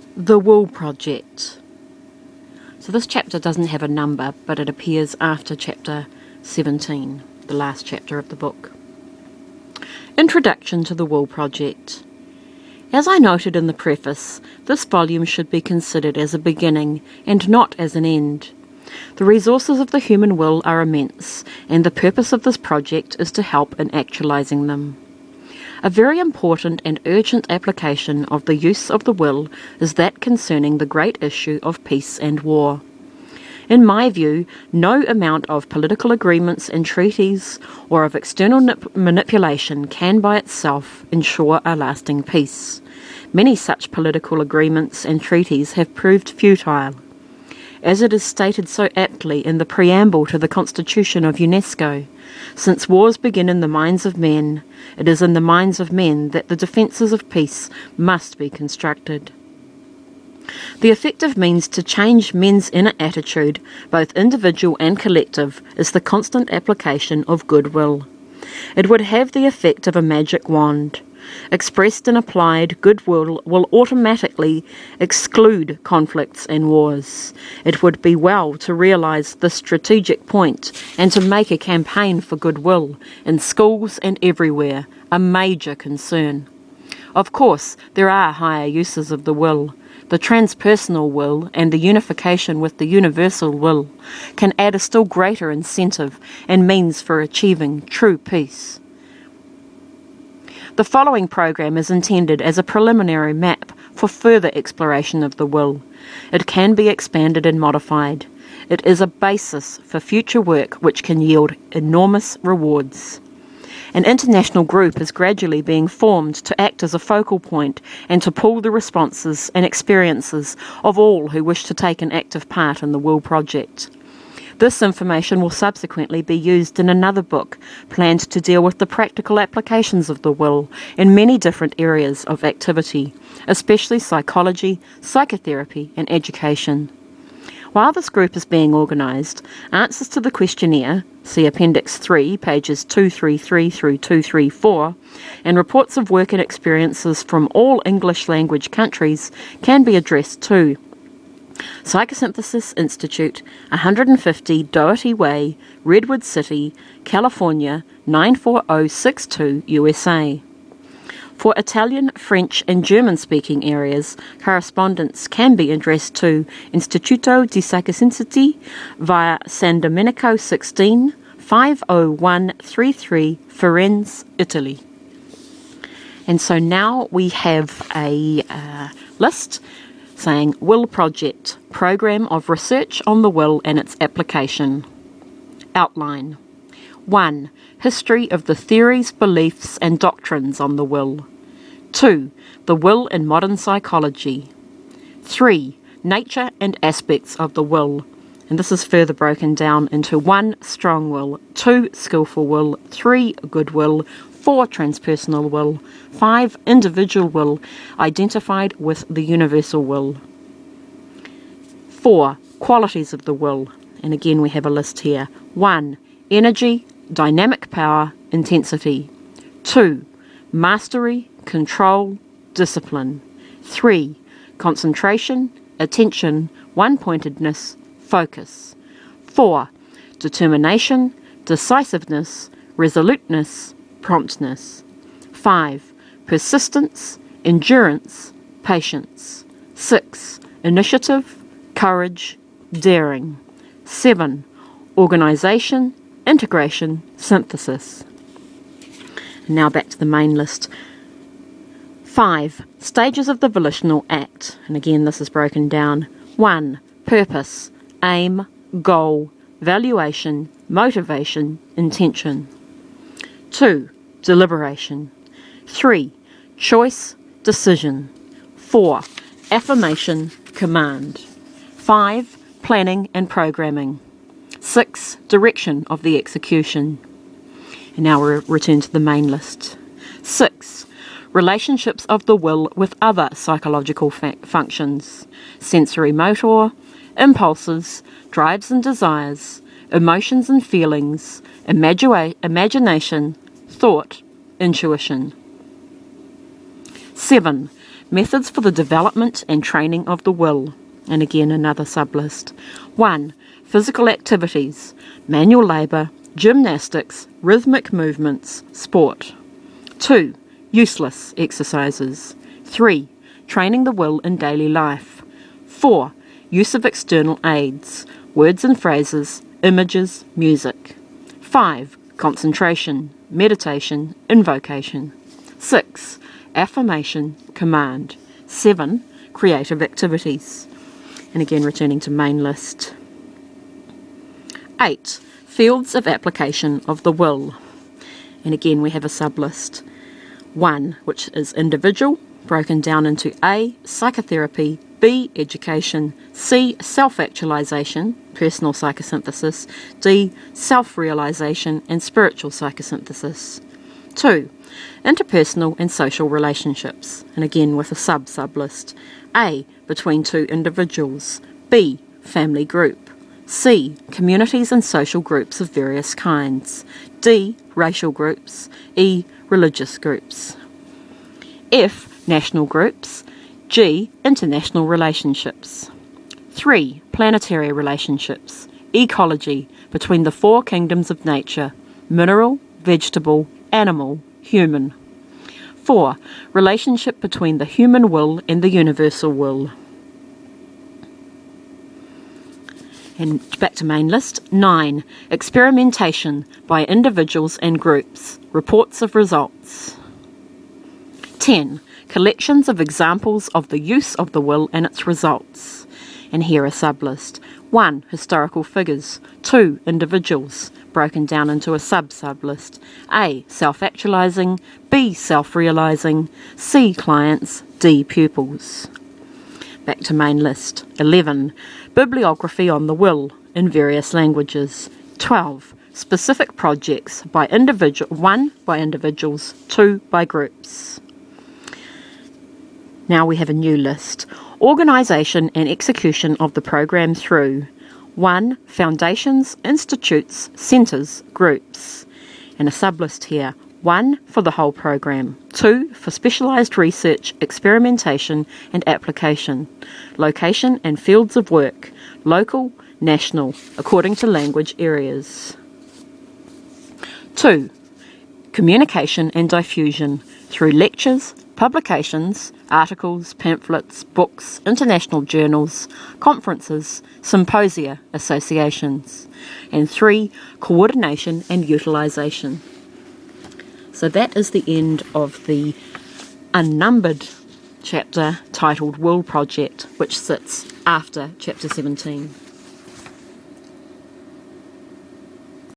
The Wool Project. So this chapter doesn't have a number, but it appears after chapter 17, the last chapter of the book. Introduction to the Wool Project. As I noted in the preface, this volume should be considered as a beginning and not as an end. The resources of the human will are immense, and the purpose of this project is to help in actualizing them. A very important and urgent application of the use of the will is that concerning the great issue of peace and war. In my view, no amount of political agreements and treaties or of external manipulation can by itself ensure a lasting peace. Many such political agreements and treaties have proved futile. As it is stated so aptly in the preamble to the Constitution of UNESCO, since wars begin in the minds of men, it is in the minds of men that the defences of peace must be constructed. The effective means to change men's inner attitude, both individual and collective, is the constant application of goodwill. It would have the effect of a magic wand. Expressed and applied, goodwill will automatically exclude conflicts and wars. It would be well to realise this strategic point and to make a campaign for goodwill in schools and everywhere a major concern. Of course, there are higher uses of the will. The transpersonal will and the unification with the universal will can add a still greater incentive and means for achieving true peace. The following program is intended as a preliminary map for further exploration of the will. It can be expanded and modified. It is a basis for future work which can yield enormous rewards. An international group is gradually being formed to act as a focal point and to pool the responses and experiences of all who wish to take an active part in the Wool Project. This information will subsequently be used in another book planned to deal with the practical applications of the will in many different areas of activity, especially psychology, psychotherapy and education. While this group is being organised, answers to the questionnaire, see Appendix 3, pages 233 through 234, and reports of work and experiences from all English language countries can be addressed to Psychosynthesis Institute, 150 Doherty Way, Redwood City, California, 94062, USA. For Italian, French and German-speaking areas, correspondence can be addressed to Istituto di Psychosynthesi via San Domenico 16, 50133, Firenze, Italy. And so now we have a list saying Will Project, Program of Research on the Will and its Application. Outline. 1. History of the theories, beliefs and doctrines on the will. 2. The will in modern psychology. 3. Nature and aspects of the will. And this is further broken down into 1. Strong will, 2. Skillful will, 3. Goodwill, 4. Transpersonal will, 5. Individual will, identified with the universal will. 4. Qualities of the will. And again we have a list here. 1. Energy, dynamic power, intensity. 2. Mastery, control, discipline. 3. Concentration, attention, one-pointedness, focus. 4. Determination, decisiveness, resoluteness, promptness. 5. Persistence, endurance, patience. 6. Initiative, courage, daring. 7. Organisation, integration, synthesis. Now back to the main list. 5. Stages of the volitional act. And again this is broken down. 1. Purpose, aim, goal, valuation, motivation, intention. 2. Deliberation. 3. Choice, decision. 4. Affirmation, command. 5. Planning and programming. 6. Direction of the execution. And now we return to the main list. 6. Relationships of the will with other psychological functions. Sensory motor, impulses, drives and desires, emotions and feelings, imagination, thought, intuition. 7. Methods for the development and training of the will. And again, another sublist. 1. Physical activities, manual labour, gymnastics, rhythmic movements, sport. 2. Useless exercises. 3. Training the will in daily life. 4. Use of external aids, words and phrases, images, music. 5. Concentration, meditation, invocation. 6. Affirmation, command. 7. Creative activities. And again, returning to main list. 8. Fields of application of the will. And again, we have a sublist. 1, which is individual, broken down into A, psychotherapy, B, education, C, self-actualization, personal psychosynthesis, D, self-realization and spiritual psychosynthesis. 2, interpersonal and social relationships, and again with a sub-sublist. A, between two individuals, B, family group, C, communities and social groups of various kinds, D, racial groups, E, religious groups. F, national groups, G, international relationships. 3, planetary relationships, ecology, between the four kingdoms of nature, mineral, vegetable, animal, human. 4, relationship between the human will and the universal will. And back to main list. 9, experimentation by individuals and groups, reports of results. 10, collections of examples of the use of the will and its results. And here a sublist. 1, historical figures. 2, individuals, broken down into a sub-sublist. A, self-actualizing, B, self-realizing, C, clients, D, pupils. Back to main list. 11, bibliography on the will in various languages. 12, specific projects by 1 by individuals, 2 by groups. Now we have a new list. Organisation and execution of the program through 1, foundations, institutes, centres, groups. And a sublist here. 1, for the whole program. 2, for specialised research, experimentation and application. Location and fields of work. Local, national, according to language areas. 2, communication and diffusion through lectures, publications, articles, pamphlets, books, international journals, conferences, symposia, associations. And 3, coordination and utilisation. So that is the end of the unnumbered chapter titled Will Project, which sits after chapter 17.